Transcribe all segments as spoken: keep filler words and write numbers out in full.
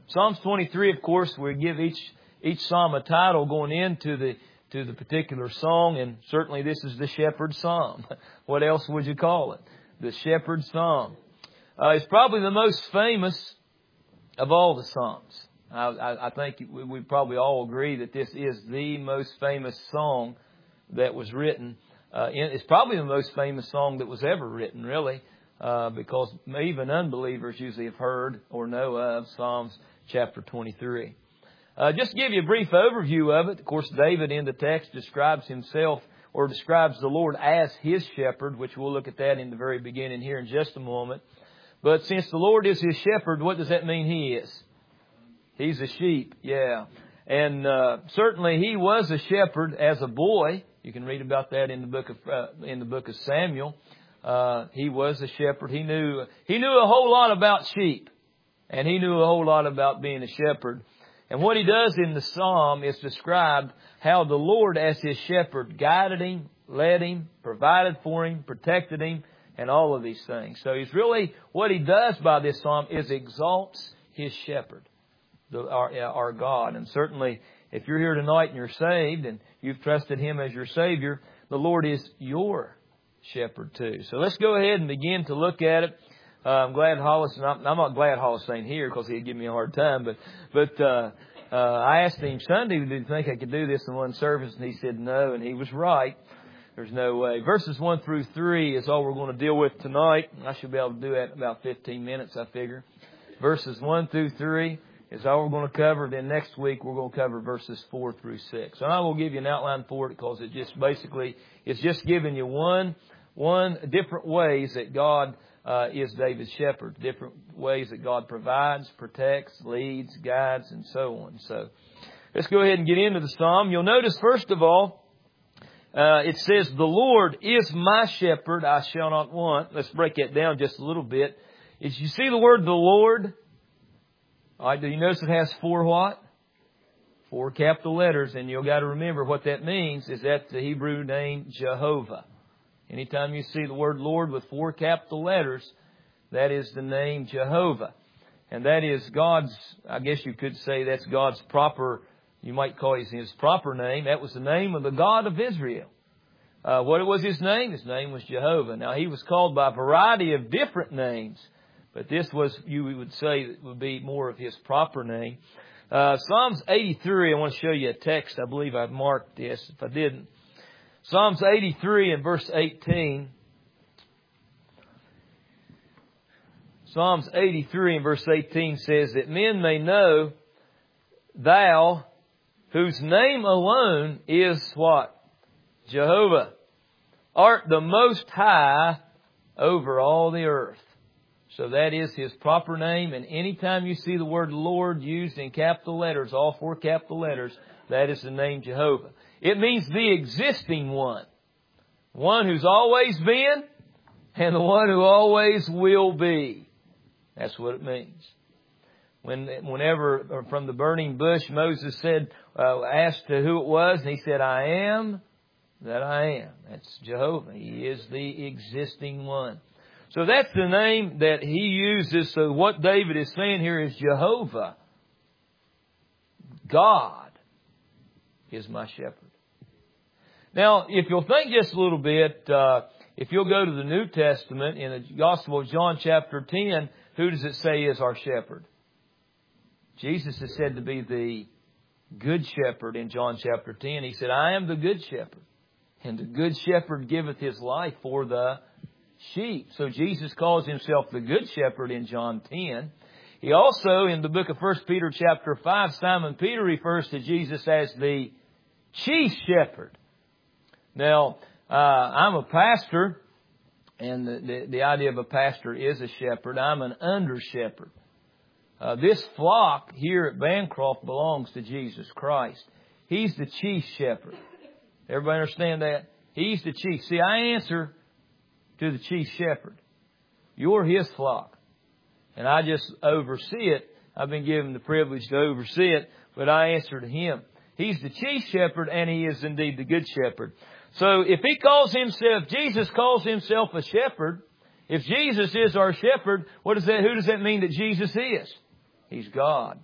Psalms twenty-three, of course, we give each each psalm a title going into the to the particular song, and certainly this is the Shepherd's Psalm. What else would you call it? The Shepherd's Psalm. Uh, it's probably the most famous of all the Psalms. I, I, I think we, we probably all agree that this is the most famous song that was written. Uh, in, it's probably the most famous song that was ever written, really, uh, because even unbelievers usually have heard or know of Psalms chapter twenty-three. Uh, just to give you a brief overview of it, of course, David in the text describes himself or describes the Lord as his shepherd, which we'll look at that in the very beginning here in just a moment. But since the Lord is his shepherd, what does that mean he is? He's a sheep, yeah. And uh, certainly he was a shepherd as a boy. You can read about that in the book of uh, in the book of Samuel. Uh, he was a shepherd. He knew he knew a whole lot about sheep, and he knew a whole lot about being a shepherd. And what he does in the psalm is describe how the Lord as his shepherd guided him, led him, provided for him, protected him, and all of these things. So he's really, what he does by this psalm is exalts his shepherd, the, our, our God. And certainly if you're here tonight and you're saved and you've trusted him as your Savior, the Lord is your shepherd too. So let's go ahead and begin to look at it. Uh, I'm glad Hollis, I'm, I'm not glad Hollis ain't here because he'd give me a hard time, but, but, uh, uh, I asked him Sunday, did you think I could do this in one service? And he said no, and he was right. There's no way. Verses one through three is all we're going to deal with tonight. I should be able to do that in about fifteen minutes, I figure. Verses one through three is all we're going to cover. Then next week we're going to cover verses four through six. So I will give you an outline for it because it just basically, it's just giving you one, one different ways that God Uh, is David's shepherd. Different ways that God provides, protects, leads, guides, and so on. So let's go ahead and get into the psalm. You'll notice, first of all, uh, it says, the Lord is my shepherd, I shall not want. Let's break that down just a little bit. If you see the word the Lord, all right, do you notice it has four what? Four capital letters, and you've got to remember what that means is that's the Hebrew name Jehovah. Anytime you see the word Lord with four capital letters, that is the name Jehovah. And that is God's, I guess you could say that's God's proper, you might call it his proper name. That was the name of the God of Israel. Uh, what was his name? His name was Jehovah. Now, he was called by a variety of different names, but this was, you would say, would be more of his proper name. Uh, Psalms eighty-three, I want to show you a text. I believe I've marked this. If I didn't, Psalms eighty-three and verse eighteen. Psalms eighty-three and verse eighteen says that men may know thou, whose name alone is what? Jehovah, art the most high over all the earth. So that is his proper name. And anytime you see the word Lord used in capital letters, all four capital letters, that is the name Jehovah. It means the existing one. One who's always been and the one who always will be. That's what it means. When, whenever from the burning bush Moses said, uh, asked to who it was, and he said, I am that I am. That's Jehovah. He is the existing one. So that's the name that he uses. So what David is saying here is Jehovah, God, is my shepherd. Now, if you'll think just a little bit, uh, if you'll go to the New Testament in the Gospel of John chapter ten, who does it say is our shepherd? Jesus is said to be the good shepherd in John chapter ten. He said, I am the good shepherd, and the good shepherd giveth his life for the sheep. So Jesus calls himself the good shepherd in John ten. He also, in the book of First Peter chapter five, Simon Peter refers to Jesus as the chief shepherd. Now, uh, I'm a pastor, and the, the, the idea of a pastor is a shepherd. I'm an under shepherd. Uh, this flock here at Bancroft belongs to Jesus Christ. He's the chief shepherd. Everybody understand that? He's the chief. See, I answer to the chief shepherd. You're his flock. And I just oversee it. I've been given the privilege to oversee it, but I answer to him. He's the chief shepherd, and he is indeed the good shepherd. So if he calls himself, Jesus calls himself a shepherd, if Jesus is our shepherd, what does that, who does that mean that Jesus is? He's God.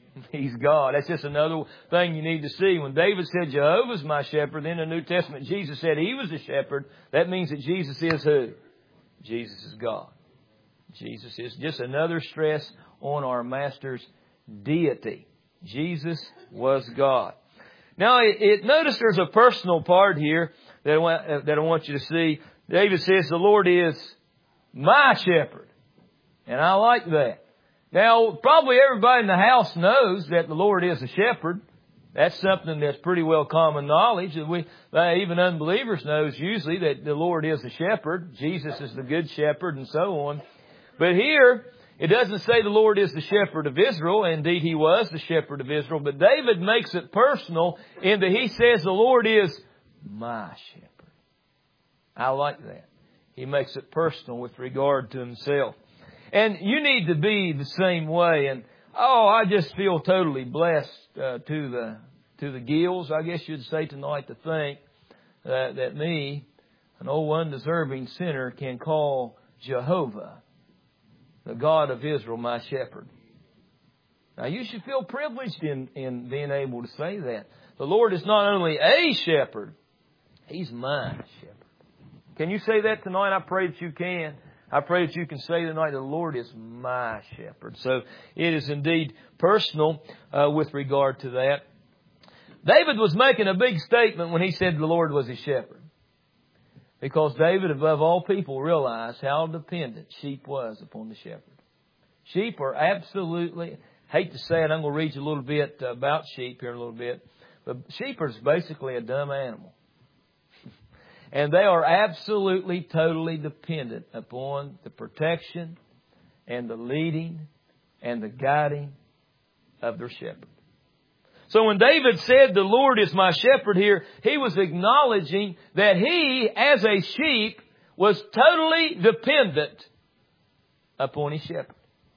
He's God. That's just another thing you need to see. When David said Jehovah's my shepherd, then in the New Testament Jesus said He was the shepherd. That means that Jesus is who? Jesus is God. Jesus is just another stress on our Master's deity. Jesus was God. Now, it, it, notice there's a personal part here that I, want, uh, that I want you to see. David says the Lord is my shepherd. And I like that. Now, probably everybody in the house knows that the Lord is a shepherd. That's something that's pretty well common knowledge. We, uh, even unbelievers knows usually that the Lord is a shepherd. Jesus is the good shepherd and so on. But here, it doesn't say the Lord is the shepherd of Israel. Indeed, He was the shepherd of Israel. But David makes it personal in that he says the Lord is my shepherd. I like that. He makes it personal with regard to Himself. And you need to be the same way. And, oh, I just feel totally blessed uh, to the to the gills, I guess you'd say tonight, to think uh, that me, an old undeserving sinner, can call Jehovah, the God of Israel, my shepherd. Now, you should feel privileged in, in being able to say that. The Lord is not only a shepherd, He's my shepherd. Can you say that tonight? I pray that you can. I pray that you can say tonight, the Lord is my shepherd. So it is indeed personal uh, with regard to that. David was making a big statement when he said the Lord was his shepherd. Because David, above all people, realized how dependent sheep was upon the shepherd. Sheep are absolutely, hate to say it, I'm going to read you a little bit about sheep here in a little bit. But sheep are basically a dumb animal. And they are absolutely, totally dependent upon the protection and the leading and the guiding of their shepherd. So when David said, the Lord is my shepherd here, he was acknowledging that he, as a sheep, was totally dependent upon his shepherd.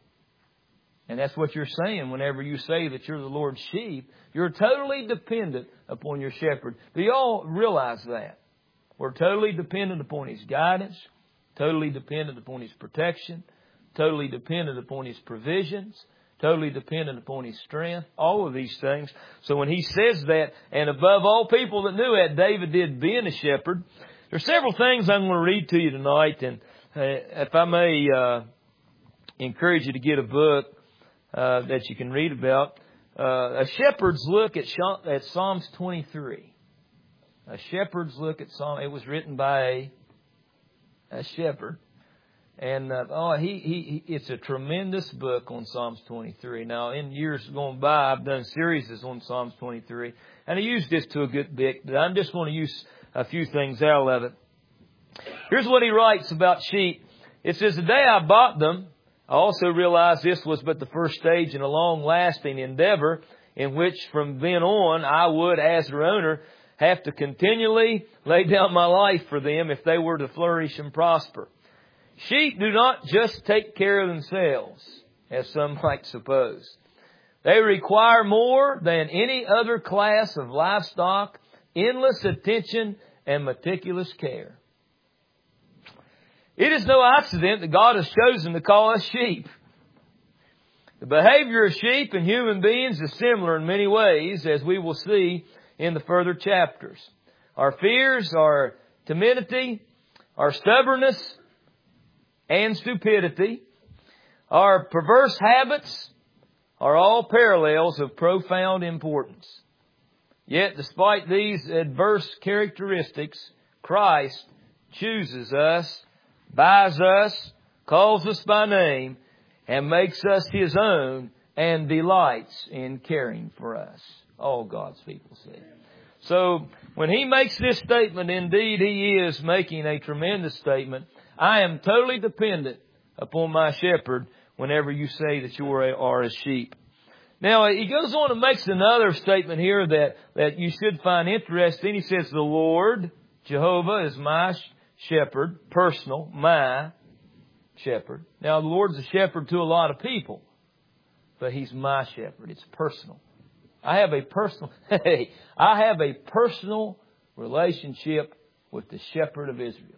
And that's what you're saying whenever you say that you're the Lord's sheep. You're totally dependent upon your shepherd. Do you all realize that? We're totally dependent upon His guidance, totally dependent upon His protection, totally dependent upon His provisions, totally dependent upon His strength, all of these things. So when he says that, and above all people that knew that, David did being a shepherd, there's several things I'm going to read to you tonight. And uh, if I may uh, encourage you to get a book uh, that you can read about, uh, A Shepherd's Look at, at Psalms twenty-three. A shepherd's look at Psalm. It was written by a, a shepherd, and uh, oh, he, he he it's a tremendous book on Psalms twenty-three. Now, in years gone by, I've done series on Psalms twenty-three, and I used this to a good bit. But I'm just going to use a few things out of it. Here's what he writes about sheep. It says, "The day I bought them, I also realized this was but the first stage in a long-lasting endeavor, in which from then on I would, as their owner, have to continually lay down my life for them if they were to flourish and prosper. Sheep do not just take care of themselves, as some might suppose. They require more than any other class of livestock, endless attention and meticulous care. It is no accident that God has chosen to call us sheep. The behavior of sheep and human beings is similar in many ways, as we will see in the further chapters. Our fears, our timidity, our stubbornness and stupidity, our perverse habits are all parallels of profound importance. Yet, despite these adverse characteristics, Christ chooses us, buys us, calls us by name, and makes us His own and delights in caring for us. All God's people say. So, when He makes this statement, indeed He is making a tremendous statement. I am totally dependent upon my shepherd whenever you say that you are a, are a sheep. Now, he goes on and makes another statement here that, that you should find interesting. He says, the Lord, Jehovah, is my shepherd, personal, my shepherd. Now, the Lord's a shepherd to a lot of people, but He's my shepherd. It's personal. I have a personal, hey, I have a personal relationship with the shepherd of Israel.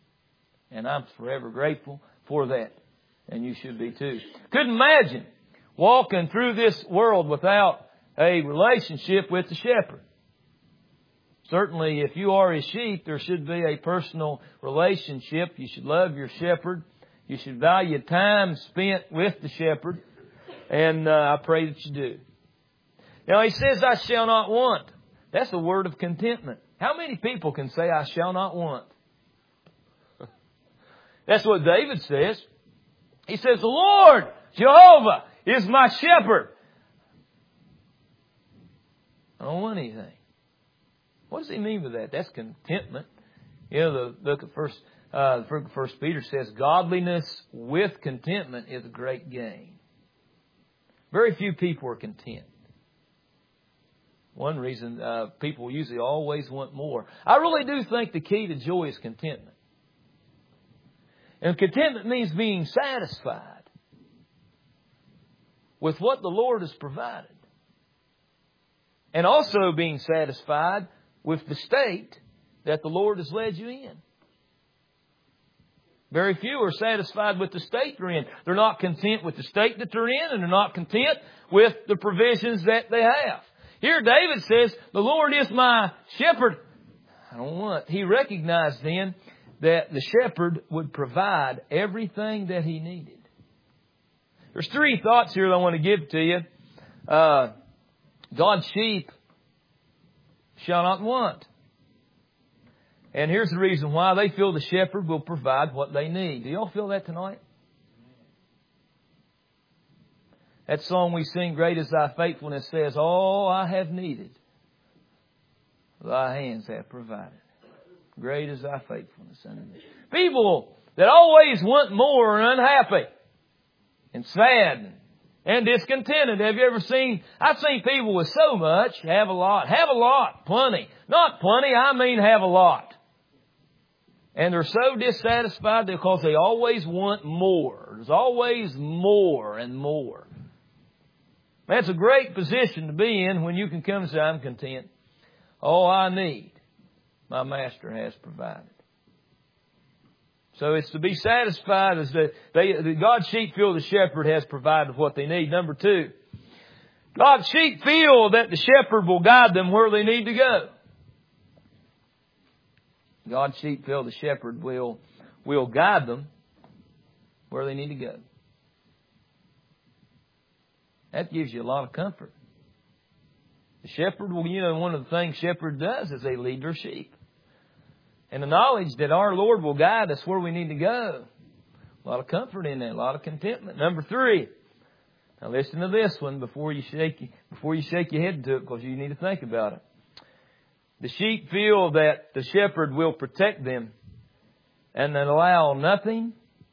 And I'm forever grateful for that. And you should be too. Couldn't imagine walking through this world without a relationship with the shepherd. Certainly, if you are His sheep, there should be a personal relationship. You should love your shepherd. You should value time spent with the shepherd. And uh, I pray that you do. Now, He says, I shall not want. That's a word of contentment. How many people can say, I shall not want? That's what David says. He says, the Lord, Jehovah, is my shepherd. I don't want anything. What does he mean by that? That's contentment. You know, the look at first, uh, First Peter says, godliness with contentment is a great gain. Very few people are content. One reason uh, people usually always want more. I really do think the key to joy is contentment. And contentment means being satisfied with what the Lord has provided. And also being satisfied with the state that the Lord has led you in. Very few are satisfied with the state they're in. They're not content with the state that they're in, and they're not content with the provisions that they have. Here David says, the Lord is my shepherd. I don't want. He recognized then that the shepherd would provide everything that he needed. There's three thoughts here that I want to give to you. Uh, God's sheep shall not want. And here's the reason why. They feel the shepherd will provide what they need. Do y'all feel that tonight? That song we sing, Great is Thy Faithfulness, says, all I have needed, Thy hands have provided. Great is Thy faithfulness unto me. People that always want more are unhappy and sad and discontented. Have you ever seen, I've seen people with so much, have a lot, have a lot, plenty. Not plenty, I mean have a lot. And they're so dissatisfied because they always want more. There's always more and more. That's a great position to be in when you can come and say, I'm content. All I need, my Master has provided. So it's to be satisfied as that they, the God's sheep feel the shepherd has provided what they need. Number two, God's sheep feel that the shepherd will guide them where they need to go. God's sheep feel the shepherd will, will guide them where they need to go. That gives you a lot of comfort. The shepherd will, you know, one of the things shepherd does is they lead their sheep. And the knowledge that our Lord will guide us where we need to go. A lot of comfort in that, a lot of contentment. Number three. Now listen to this one before you shake before you shake your head to it, because you need to think about it. The sheep feel that the shepherd will protect them and then allow nothing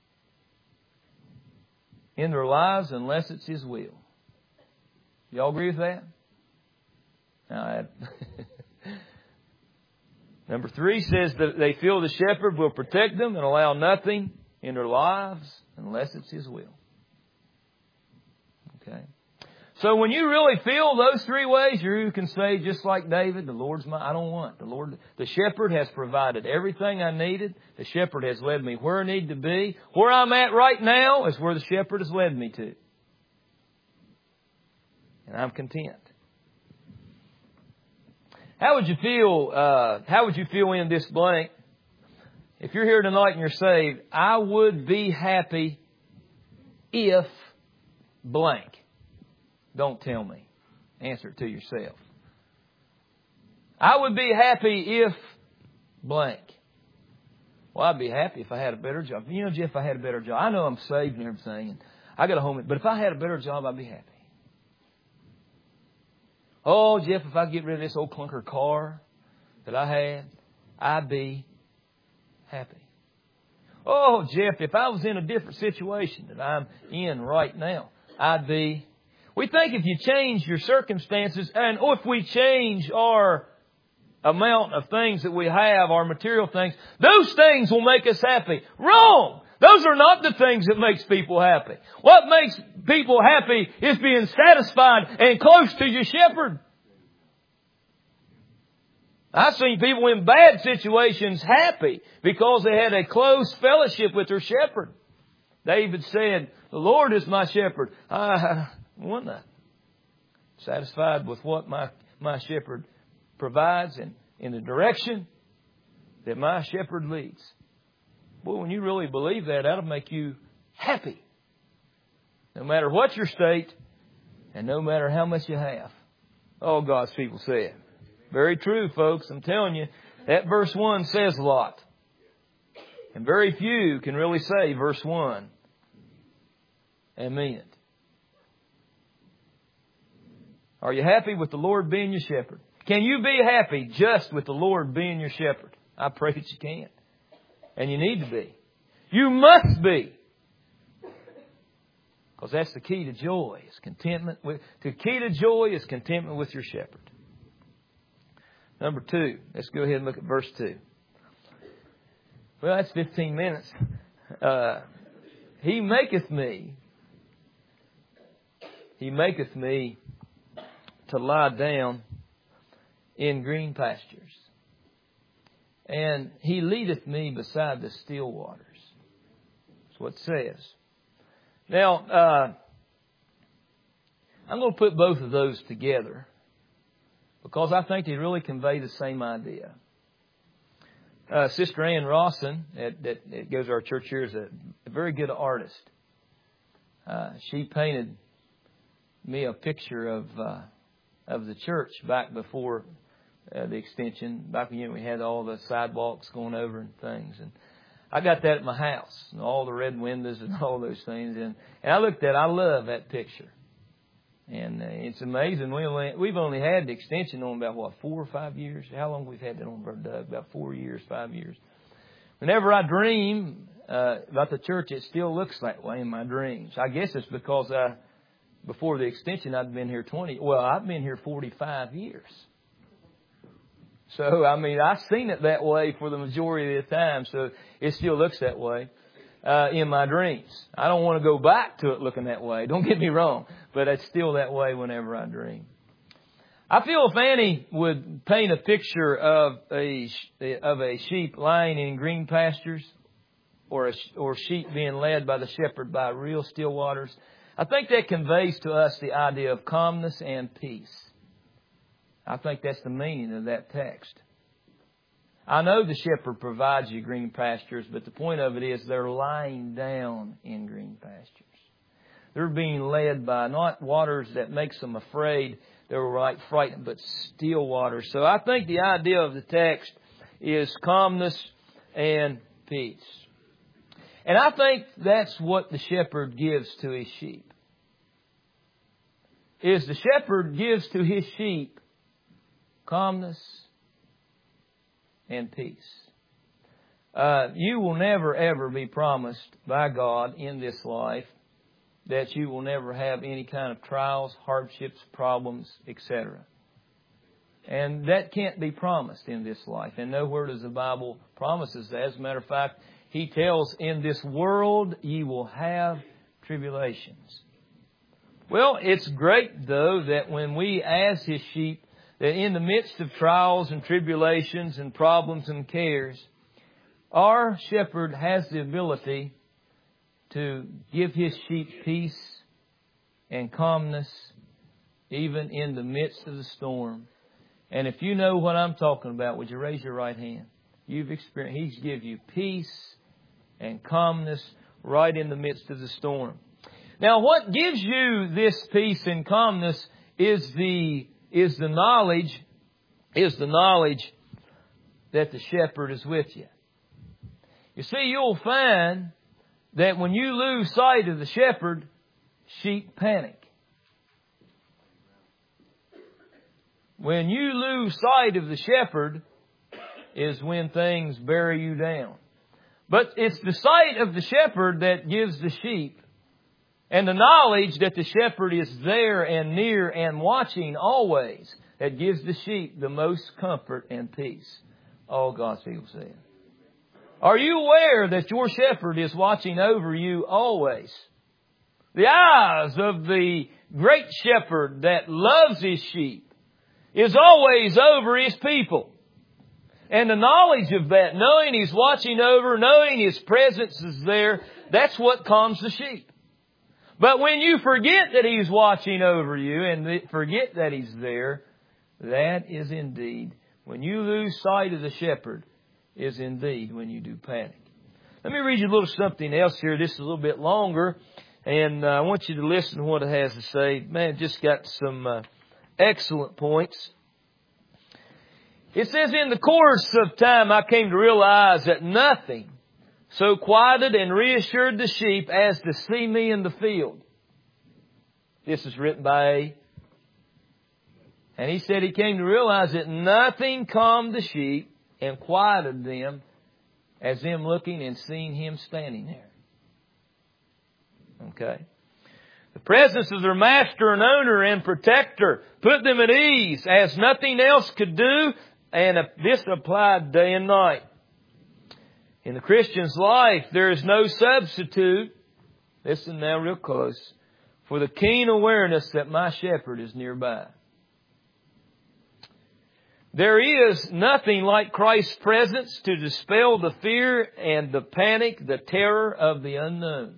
in their lives unless it's His will. Y'all agree with that? Now, Number three says that they feel the shepherd will protect them and allow nothing in their lives unless it's His will. Okay. So when you really feel those three ways, you can say just like David, the Lord's my, I don't want. The Lord, the shepherd has provided everything I needed. The shepherd has led me where I need to be. Where I'm at right now is where the shepherd has led me to. And I'm content. How would you feel, uh, how would you feel in this blank? If you're here tonight and you're saved, I would be happy if blank. Don't tell me. Answer it to yourself. I would be happy if blank. Well, I'd be happy if I had a better job. You know, Jeff, if I had a better job. I know I'm saved and everything, and I got a home, but if I had a better job, I'd be happy. Oh, Jeff, if I get rid of this old clunker car that I had, I'd be happy. Oh, Jeff, if I was in a different situation that I'm in right now, I'd be. We think if you change your circumstances, and if we change our amount of things that we have, our material things, those things will make us happy. Wrong! Those are not the things that makes people happy. What makes people happy is being satisfied and close to your shepherd. I've seen people in bad situations happy because they had a close fellowship with their shepherd. David said, the Lord is my shepherd. I, Want nothing. Satisfied with what my, my shepherd provides and in the direction that my shepherd leads. Boy, when you really believe that, that'll make you happy. No matter what your state and no matter how much you have. Oh, God's people say it. Very true, folks. I'm telling you, that verse one says a lot. And very few can really say verse one and mean it. Are you happy with the Lord being your shepherd? Can you be happy just with the Lord being your shepherd? I pray that you can. And you need to be. You must be. Because that's the key to joy. Is contentment with, the key to joy is contentment with your shepherd. Number two. Let's go ahead and look at verse two. Well, that's fifteen minutes. Uh, he maketh me. He maketh me to lie down in green pastures. And He leadeth me beside the still waters. That's what it says. Now, uh, I'm going to put both of those together because I think they really convey the same idea. Uh, Sister Ann Rawson, that, that, that goes to our church here, is a, a very good artist. Uh, she painted me a picture of uh, of the church back before uh, the extension. Back when you know, we had all the sidewalks going over and things, and I got that at my house, and all the red windows and all those things. And, and I looked at it. I love that picture. And uh, it's amazing. We only, we've only had the extension on about, what, four or five years? How long we've had that on, Brother Doug? About four years, five years. Whenever I dream uh, about the church, it still looks that way in my dreams. I guess it's because I, before the extension, I'd been here twenty. Well, I've been here forty-five years. So, I mean, I've seen it that way for the majority of the time, so it still looks that way uh, in my dreams. I don't want to go back to it looking that way. Don't get me wrong, but it's still that way whenever I dream. I feel if Annie would paint a picture of a of a sheep lying in green pastures or a, or sheep being led by the shepherd by real still waters, I think that conveys to us the idea of calmness and peace. I think that's the meaning of that text. I know the shepherd provides you green pastures, but the point of it is they're lying down in green pastures. They're being led by not waters that makes them afraid, they're right frightened, but still waters. So I think the idea of the text is calmness and peace. And I think that's what the shepherd gives to his sheep. Is the shepherd gives to his sheep calmness and peace. Uh, you will never ever be promised by God in this life that you will never have any kind of trials, hardships, problems, et cetera. And that can't be promised in this life. And nowhere does the Bible promise us that. As a matter of fact, He tells, in this world ye will have tribulations. Well, it's great, though, that when we as His sheep, that in the midst of trials and tribulations and problems and cares, our shepherd has the ability to give his sheep peace and calmness even in the midst of the storm. And if you know what I'm talking about, would you raise your right hand? You've experienced, He's give you peace and calmness right in the midst of the storm. Now, what gives you this peace and calmness is the is the knowledge, is the knowledge that the shepherd is with you. You see, you'll find that when you lose sight of the shepherd, sheep panic. When you lose sight of the shepherd is when things bear you down. But it's the sight of the shepherd that gives the sheep, and the knowledge that the shepherd is there and near and watching always, that gives the sheep the most comfort and peace. All God's people say it. Are you aware that your shepherd is watching over you always? The eyes of the great shepherd that loves his sheep is always over his people. And the knowledge of that, knowing He's watching over, knowing His presence is there, that's what calms the sheep. But when you forget that He's watching over you and forget that He's there, that is indeed, when you lose sight of the shepherd, is indeed when you do panic. Let me read you a little something else here. This is a little bit longer, and uh, I want you to listen to what it has to say. Man, just got some uh, excellent points. It says, in the course of time, I came to realize that nothing so quieted and reassured the sheep as to see me in the field. This is written by A. And he said he came to realize that nothing calmed the sheep and quieted them as them looking and seeing him standing there. Okay. The presence of their master and owner and protector put them at ease as nothing else could do, and this applied day and night. In the Christian's life, there is no substitute, listen now real close, for the keen awareness that my shepherd is nearby. There is nothing like Christ's presence to dispel the fear and the panic, the terror of the unknown.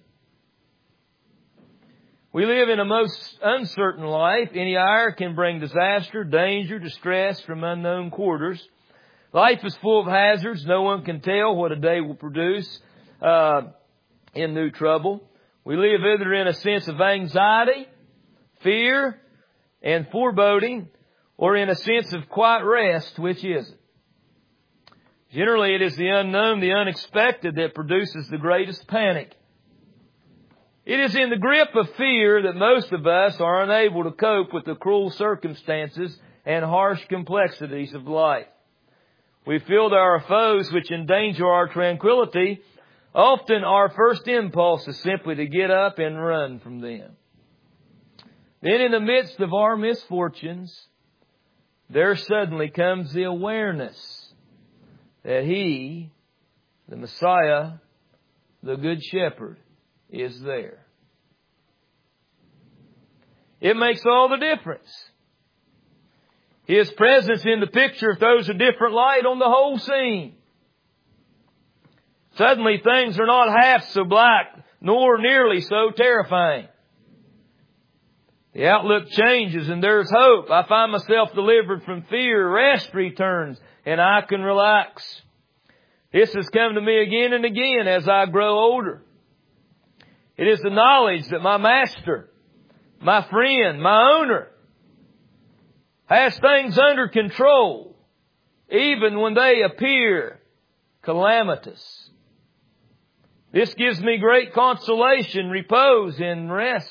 We live in a most uncertain life. Any hour can bring disaster, danger, distress from unknown quarters. Life is full of hazards. No one can tell what a day will produce uh, in new trouble. We live either in a sense of anxiety, fear, and foreboding, or in a sense of quiet rest. Which is it? Generally, it is the unknown, the unexpected, that produces the greatest panic. It is in the grip of fear that most of us are unable to cope with the cruel circumstances and harsh complexities of life. We feel that our foes which endanger our tranquility, often our first impulse is simply to get up and run from them. Then in the midst of our misfortunes, there suddenly comes the awareness that He, the Messiah, the Good Shepherd, is there. It makes all the difference. His presence in the picture throws a different light on the whole scene. Suddenly things are not half so black, nor nearly so terrifying. The outlook changes and there's hope. I find myself delivered from fear. Rest returns and I can relax. This has come to me again and again as I grow older. It is the knowledge that my master, my friend, my owner, has things under control, even when they appear calamitous. This gives me great consolation, repose, and rest.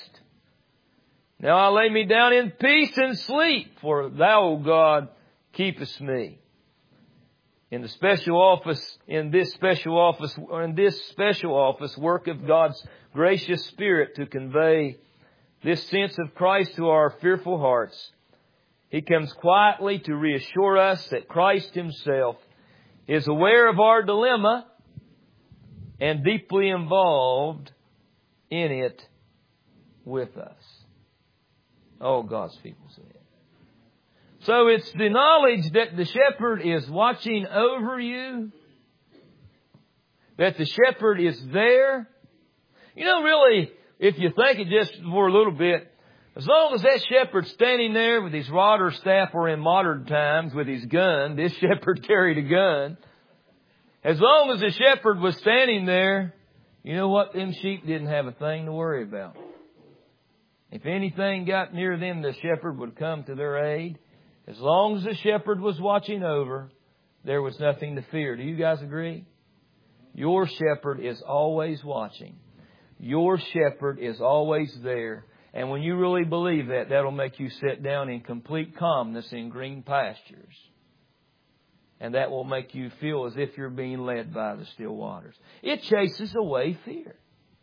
Now I lay me down in peace and sleep, for Thou, O God, keepest me. In the special office, in this special office, in this special office, work of God's gracious Spirit to convey this sense of Christ to our fearful hearts, He comes quietly to reassure us that Christ Himself is aware of our dilemma and deeply involved in it with us. Oh, God's people say it. So it's the knowledge that the shepherd is watching over you, that the shepherd is there. You know, really, if you think it just for a little bit, as long as that shepherd's standing there with his rod or staff, or in modern times with his gun, this shepherd carried a gun. As long as the shepherd was standing there, you know what? Them sheep didn't have a thing to worry about. If anything got near them, the shepherd would come to their aid. As long as the shepherd was watching over, there was nothing to fear. Do you guys agree? Your shepherd is always watching. Your shepherd is always there. And when you really believe that, that'll make you sit down in complete calmness in green pastures. And that will make you feel as if you're being led by the still waters. It chases away fear.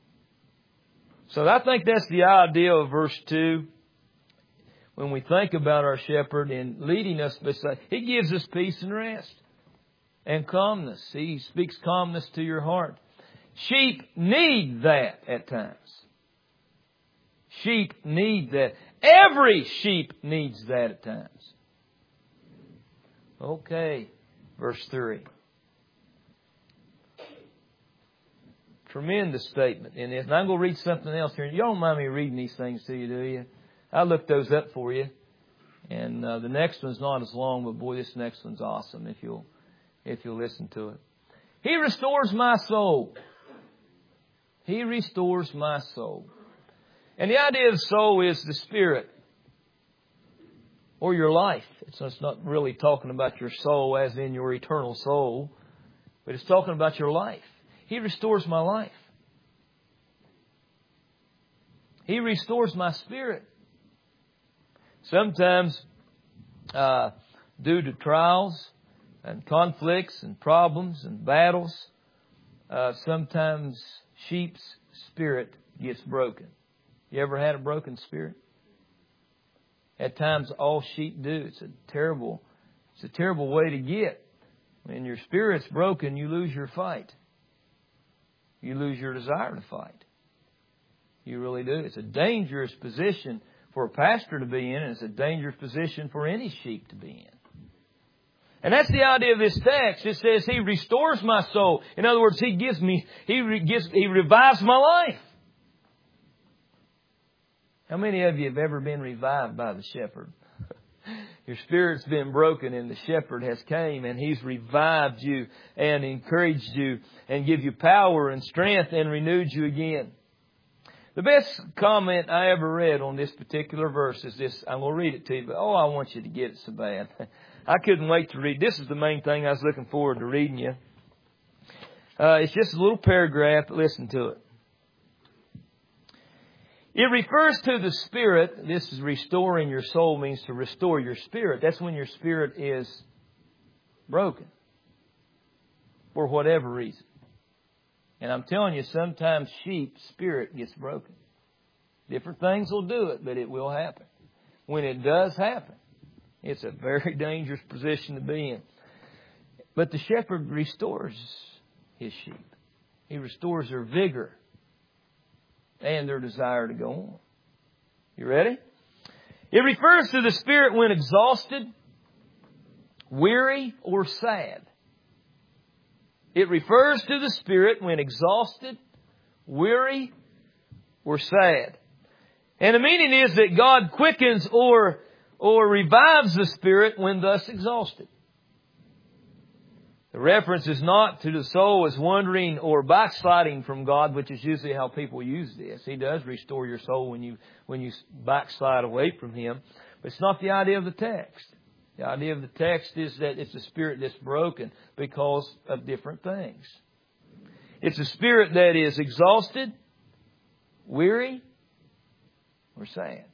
So I think that's the idea of verse two. When we think about our shepherd and leading us beside, He gives us peace and rest and calmness. He speaks calmness to your heart. Sheep need that at times. Sheep need that. Every sheep needs that at times. Okay, verse three. Tremendous statement in this. And I'm going to read something else here. You don't mind me reading these things to you, do you? I looked those up for you. And uh, the next one's not as long, but boy, this next one's awesome if you'll if you'll listen to it. He restores my soul. He restores my soul. And the idea of soul is the spirit or your life. It's, it's not really talking about your soul as in your eternal soul, but it's talking about your life. He restores my life. He restores my spirit. Sometimes, uh, due to trials and conflicts and problems and battles, uh, sometimes sheep's spirit gets broken. You ever had a broken spirit? At times, all sheep do. It's a terrible, it's a terrible way to get. When your spirit's broken, you lose your fight. You lose your desire to fight. You really do. It's a dangerous position for a pastor to be in, and it's a dangerous position for any sheep to be in. And that's the idea of this text. It says He restores my soul. In other words, He gives me, He re- gives, He revives my life. How many of you have ever been revived by the shepherd? Your spirit's been broken and the shepherd has came and He's revived you and encouraged you and give you power and strength and renewed you again. The best comment I ever read on this particular verse is this. I'm going to read it to you, but oh, I want you to get it so bad. I couldn't wait to read. This is the main thing I was looking forward to reading you. Uh, it's just a little paragraph. Listen to it. It refers to the spirit. This is restoring your soul, means to restore your spirit. That's when your spirit is broken for whatever reason. And I'm telling you, sometimes sheep's spirit gets broken. Different things will do it, but it will happen. When it does happen, it's a very dangerous position to be in. But the shepherd restores his sheep. He restores their vigor and their desire to go on. You ready? It refers to the spirit when exhausted, weary, or sad. It refers to the spirit when exhausted, weary, or sad. And the meaning is that God quickens or, or revives the spirit when thus exhausted. The reference is not to the soul as wandering or backsliding from God, which is usually how people use this. He does restore your soul when you when you backslide away from Him. But it's not the idea of the text. The idea of the text is that it's a spirit that's broken because of different things. It's a spirit that is exhausted, weary, or sad.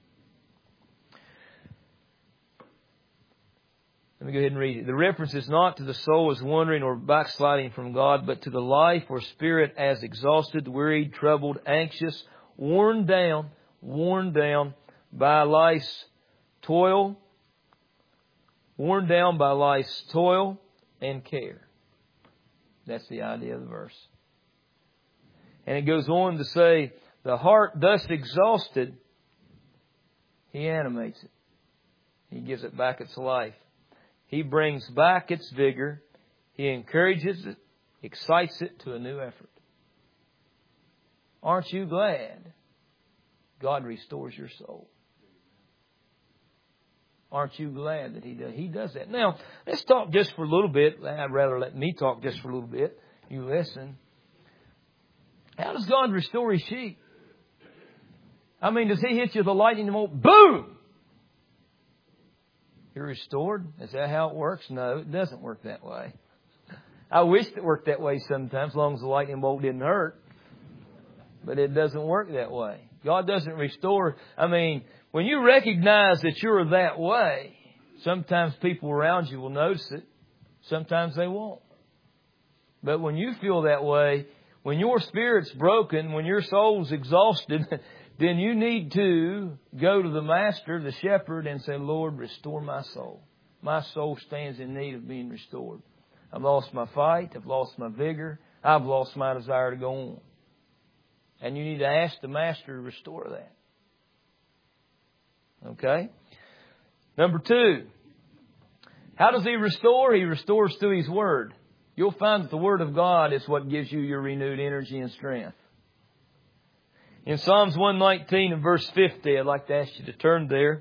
Let me go ahead and read it. The reference is not to the soul as wandering or backsliding from God, but to the life or spirit as exhausted, wearied, troubled, anxious, worn down, worn down by life's toil, worn down by life's toil and care. That's the idea of the verse. And it goes on to say, the heart thus exhausted, He animates it. He gives it back its life. He brings back its vigor. He encourages it, excites it to a new effort. Aren't you glad God restores your soul? Aren't you glad that He does? He does that. Now, let's talk just for a little bit. I'd rather let me talk just for a little bit. You listen. How does God restore His sheep? I mean, does He hit you with a lightning bolt? Boom! You're restored? Is that how it works? No, it doesn't work that way. I wish it worked that way sometimes, as long as the lightning bolt didn't hurt. But it doesn't work that way. God doesn't restore. I mean, when you recognize that you're that way, sometimes people around you will notice it. Sometimes they won't. But when you feel that way, when your spirit's broken, when your soul's exhausted, then you need to go to the Master, the Shepherd, and say, Lord, restore my soul. My soul stands in need of being restored. I've lost my fight. I've lost my vigor. I've lost my desire to go on. And you need to ask the Master to restore that. Okay? Number two. How does He restore? He restores through His Word. you'll find that the Word of God is what gives you your renewed energy and strength. In Psalms one nineteen and verse fifty, I'd like to ask you to turn there.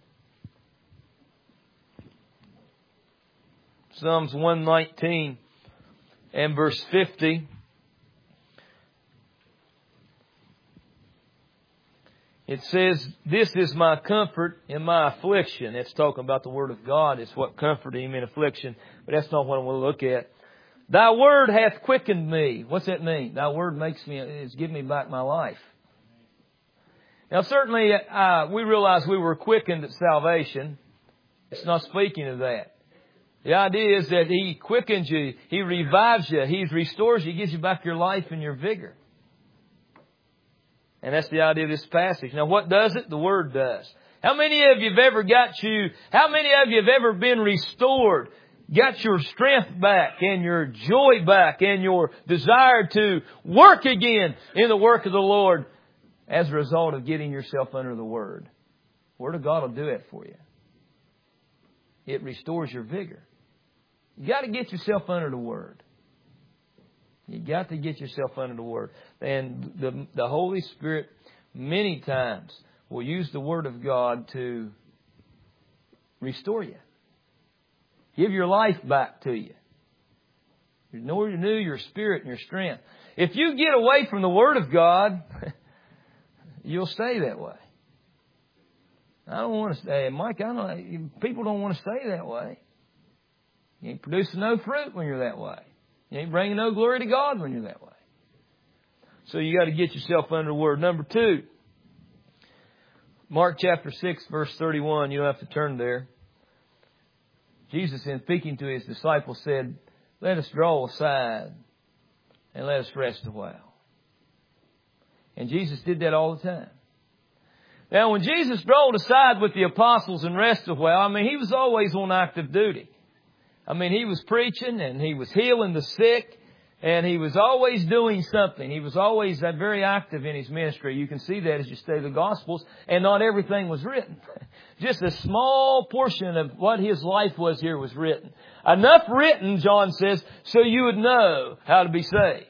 Psalms one nineteen and verse fifty. It says, "This is my comfort in my affliction." It's talking about the Word of God. It's what comforted him in affliction. But that's not what I want to look at. "Thy word hath quickened me." What's that mean? Thy word makes me, it's given me back my life. Now certainly, uh, we realize we were quickened at salvation. It's not speaking of that. The idea is that He quickens you, He revives you, He restores you, He gives you back your life and your vigor. And that's the idea of this passage. Now what does it? The Word does. How many of you have ever got you, how many of you have ever been restored, got your strength back and your joy back and your desire to work again in the work of the Lord as a result of getting yourself under the Word? The Word of God will do it for you. It restores your vigor. You got to get yourself under the Word. You got to get yourself under the Word. And the, the Holy Spirit many times will use the Word of God to restore you. Give your life back to you. Renew your spirit and your strength. If you get away from the Word of God, you'll stay that way. I don't want to stay. Mike, I don't, people don't want to stay that way. You ain't producing no fruit when you're that way. You ain't bringing no glory to God when you're that way. So you got to get yourself under the Word. Number two, Mark chapter six, verse thirty-one. You don't have to turn there. Jesus, in speaking to His disciples, said, "Let us draw aside and let us rest a while." And Jesus did that all the time. Now, when Jesus drawed aside with the apostles and rested a while, I mean, He was always on active duty. I mean, He was preaching and He was healing the sick and He was always doing something. He was always very active in His ministry. You can see that as you study the Gospels, and not everything was written. Just a small portion of what His life was here was written. Enough written, John says, so you would know how to be saved.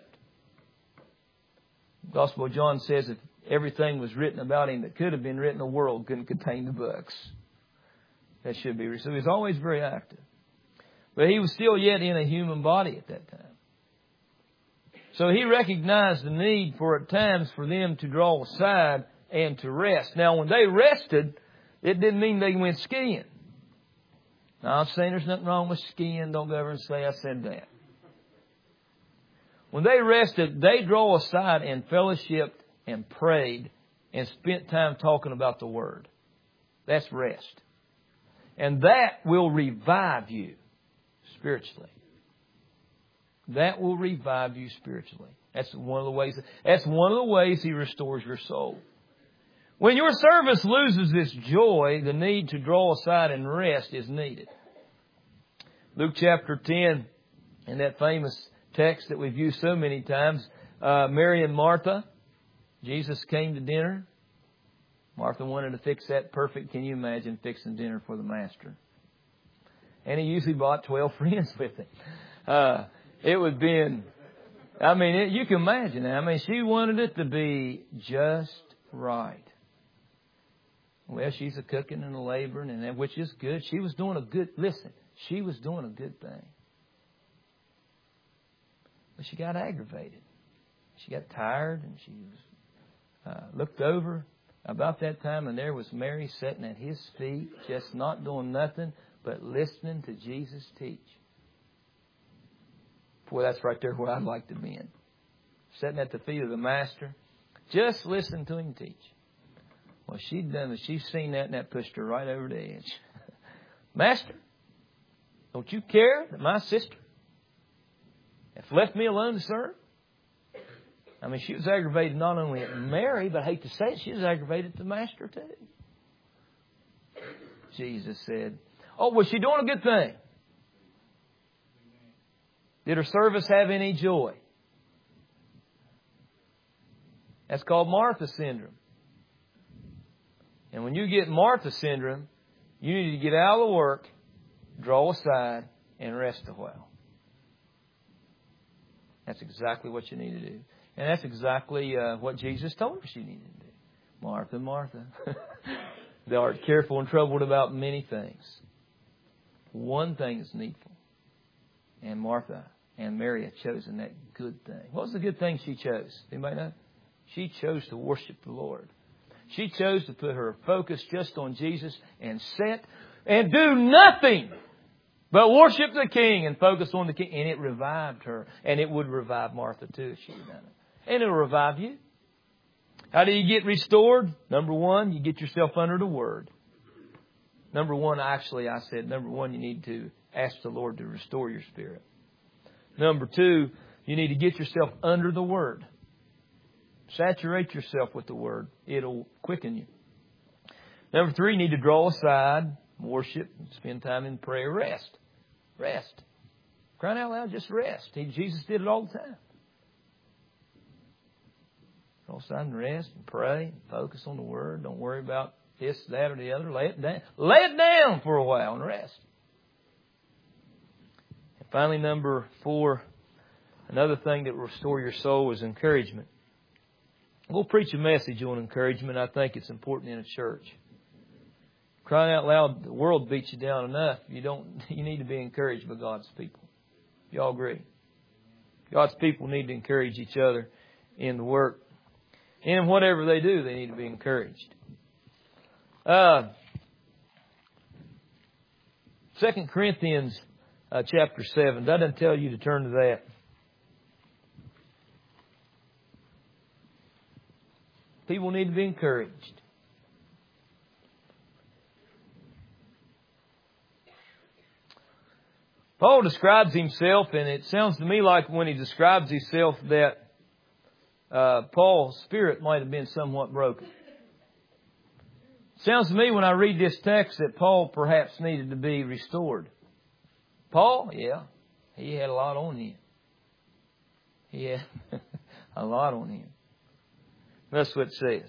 The Gospel of John says if everything was written about Him that could have been written, the world couldn't contain the books. That should be. So He was always very active. But He was still yet in a human body at that time. So He recognized the need for at times for them to draw aside and to rest. Now when they rested, it didn't mean they went skiing. Now I'm saying there's nothing wrong with skiing. Don't go over and say I said that. When they rested, they draw aside and fellowshiped and prayed and spent time talking about the Word. That's rest. And that will revive you spiritually. That will revive you spiritually. That's one of the ways. That's one of the ways He restores your soul. When your service loses its joy, the need to draw aside and rest is needed. Luke chapter ten, in that famous text that we've used so many times, uh, Mary and Martha, Jesus came to dinner. Martha wanted to fix that perfect. Can you imagine fixing dinner for the Master? And He usually brought twelve friends with Him. Uh, it would been, I mean, it, you can imagine. I mean, she wanted it to be just right. Well, she's a cooking and a laboring, and that, which is good. She was doing a good, listen, she was doing a good thing. But she got aggravated. She got tired, and she was, uh, looked over about that time, and there was Mary sitting at His feet, just not doing nothing but listening to Jesus teach. Boy, that's right there where I'd like to be in. Sitting at the feet of the Master, just listening to Him teach. Well, she'd done it. She's seen that, and that pushed her right over the edge. Master, don't you care that my sister has left me alone to serve? I mean, she was aggravated not only at Mary, but I hate to say it, she was aggravated at the Master too. Jesus said, "Oh, was she doing a good thing? Did her service have any joy?" That's called Martha syndrome. And when you get Martha syndrome, you need to get out of the work, draw aside, and rest a while. That's exactly what you need to do. And that's exactly uh, what Jesus told us you needed to do. Martha, Martha, thou art careful and troubled about many things. One thing is needful. And Martha and Mary had chosen that good thing. What was the good thing she chose? Anybody know? She chose to worship the Lord. She chose to put her focus just on Jesus and sit and do nothing but worship the King and focus on the King. And it revived her. And it would revive Martha too if she had done it. And it'll revive you. How do you get restored? Number one, you get yourself under the Word. Number one, actually, I said, number one, you need to ask the Lord to restore your spirit. Number two, you need to get yourself under the Word. Saturate yourself with the Word. It'll quicken you. Number three, you need to draw aside, worship, spend time in prayer, rest. Rest. Crying out loud, just rest. He, Jesus did it all the time. Draw aside and rest and pray and focus on the Word. Don't worry about this, that, or the other. Lay it down. Lay it down for a while and rest. And finally, number four, another thing that will restore your soul is encouragement. We'll preach a message on encouragement. I think it's important in a church. Crying out loud, the world beats you down enough. You don't. You need to be encouraged by God's people. You all agree? God's people need to encourage each other in the work. And whatever they do, they need to be encouraged. Uh, Second Corinthians uh, chapter seven. That doesn't tell you to turn to that. People need to be encouraged. Paul describes himself, and it sounds to me like when he describes himself that uh, Paul's spirit might have been somewhat broken. Sounds to me when I read this text that Paul perhaps needed to be restored. Paul, yeah, he had a lot on him. He had a lot on him. That's what it says.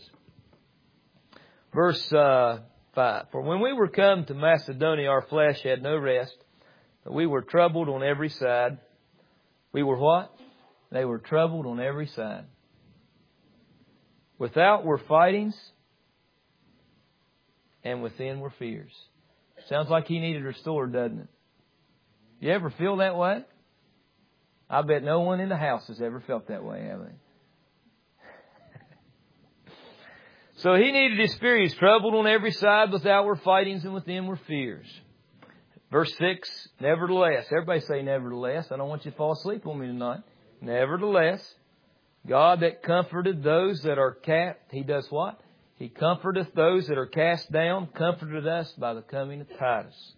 Verse uh, five. For when we were come to Macedonia, our flesh had no rest, but we were troubled on every side. We were what? They were troubled on every side. Without were fightings, and within were fears. Sounds like he needed restored, doesn't it? You ever feel that way? I bet no one in the house has ever felt that way, have they? So he needed his spirit. He was troubled on every side. Without were fightings, and within were fears. Verse six, nevertheless. Everybody say nevertheless. I don't want you to fall asleep on me tonight. Nevertheless, God that comforted those that are cast, He does what? He comforteth those that are cast down, comforted us by the coming of Titus.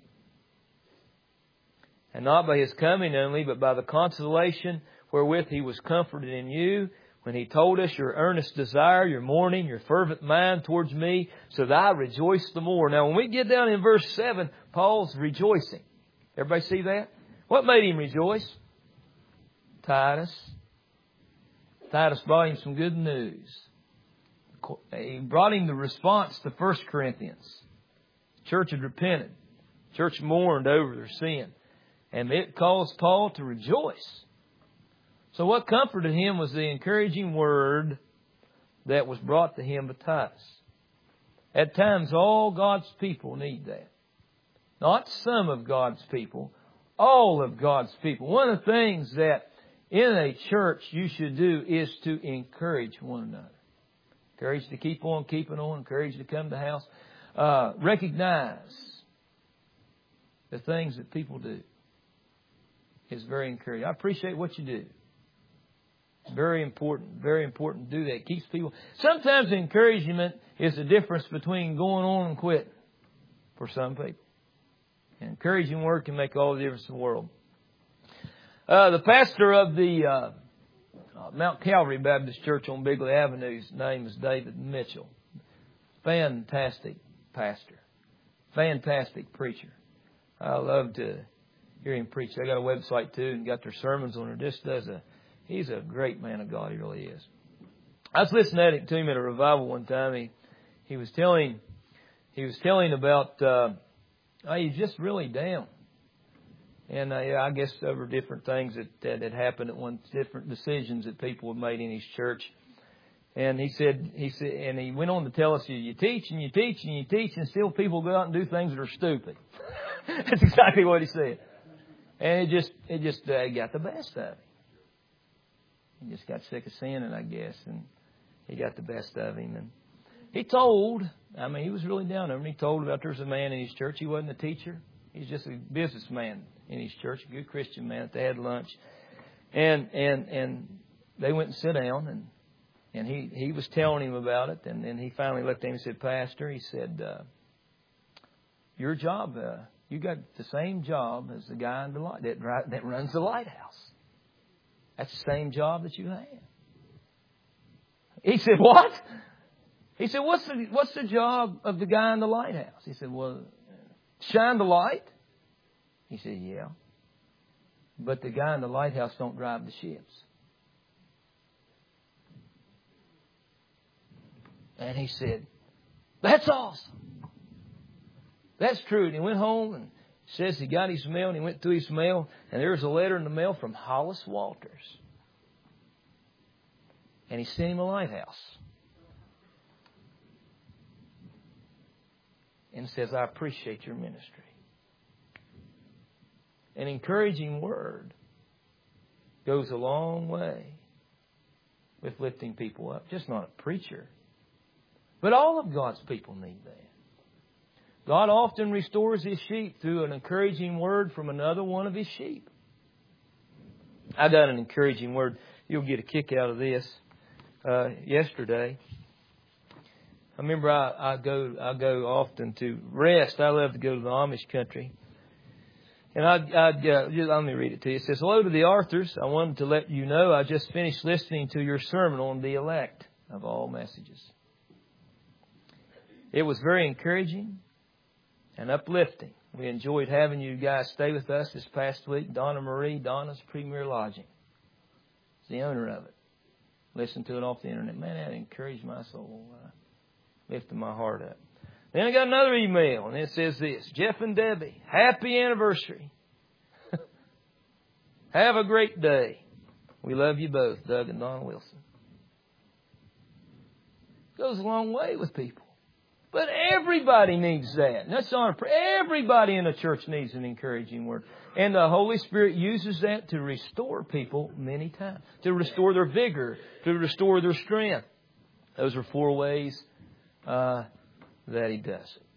And not by His coming only, but by the consolation wherewith He was comforted in you, when He told us your earnest desire, your mourning, your fervent mind towards me, so that I rejoice the more. Now, when we get down in verse seven, Paul's rejoicing. Everybody see that? What made him rejoice? Titus. Titus brought him some good news. He brought him the response to First Corinthians. The church had repented. The church mourned over their sin. And it caused Paul to rejoice. So what comforted him was the encouraging word that was brought to him by Titus. At times, all God's people need that. Not some of God's people, all of God's people. One of the things that in a church you should do is to encourage one another. Encourage to keep on keeping on. Encourage to come to the house. Uh, recognize the things that people do. It's very encouraging. I appreciate what you do. Very important. Very important to do that. It keeps people. Sometimes encouragement is the difference between going on and quitting for some people. And encouraging word can make all the difference in the world. Uh, the pastor of the uh, uh, Mount Calvary Baptist Church on Bigley Avenue, his name is David Mitchell. Fantastic pastor. Fantastic preacher. I love to hear him preach. They got a website too and got their sermons on there. Just does a, he's a great man of God. He really is. I was listening to him at a revival one time. He, he was telling, he was telling about, uh, oh, he's just really down. And uh, yeah, I guess there were different things that, that had happened at one, different decisions that people had made in his church. And he said, he said, and he went on to tell us, you teach and you teach and you teach, and still people go out and do things that are stupid. That's exactly what he said. And it just, it just uh, got the best of him. He just got sick of sinning, I guess, and he got the best of him. And he told, I mean, he was really down there, and he told about there's a man in his church. He wasn't a teacher. He's just a businessman in his church, a good Christian man. They had lunch, and and and they went and sat down, and and he he was telling him about it, and then he finally looked at him and said, "Pastor," he said, uh, "your job, uh, you got the same job as the guy in the light that that runs the lighthouse. That's the same job that you have." He said, "What?" He said, "What's the what's the job of the guy in the lighthouse?" He said, "Well, shine the light." He said, "Yeah. But the guy in the lighthouse don't drive the ships." And he said, "That's awesome. That's true." And he went home and says he got his mail, and he went through his mail, and there was a letter in the mail from Hollis Walters. And he sent him a lighthouse. And says, "I appreciate your ministry." An encouraging word goes a long way with lifting people up. Just not a preacher. But all of God's people need that. God often restores His sheep through an encouraging word from another one of His sheep. I got an encouraging word. You'll get a kick out of this. Uh, yesterday, I remember I, I go I go often to rest. I love to go to the Amish country. And I'd, I'd uh, just, let me read it to you. It says, "Hello to the Arthurs. I wanted to let you know I just finished listening to your sermon on the elect of all messages. It was very encouraging and uplifting. We enjoyed having you guys stay with us this past week. Donna Marie, Donna's Premier Lodging, is the owner of it. Listened to it off the internet. Man, that encouraged my soul. Uh, lifted my heart up. Then I got another email, and it says this: Jeff and Debbie, happy anniversary. Have a great day. We love you both, Doug and Donna Wilson. Goes a long way with people. But everybody needs that. That's not a, everybody in the church needs an encouraging word. And the Holy Spirit uses that to restore people many times. To restore their vigor. To restore their strength. Those are four ways uh, that He does it.